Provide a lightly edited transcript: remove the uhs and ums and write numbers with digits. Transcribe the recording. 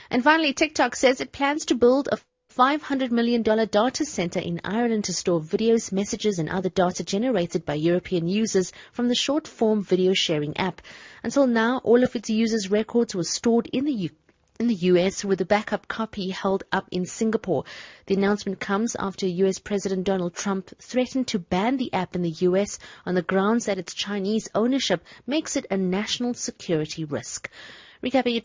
And finally, TikTok says it plans to build a $500 million data center in Ireland to store videos, messages, and other data generated by European users from the short-form video sharing app. Until now, all of its users' records were stored in the US, with a backup copy held up in Singapore. The announcement comes after US President Donald Trump threatened to ban the app in the US on the grounds that its Chinese ownership makes it a national security risk. Recapping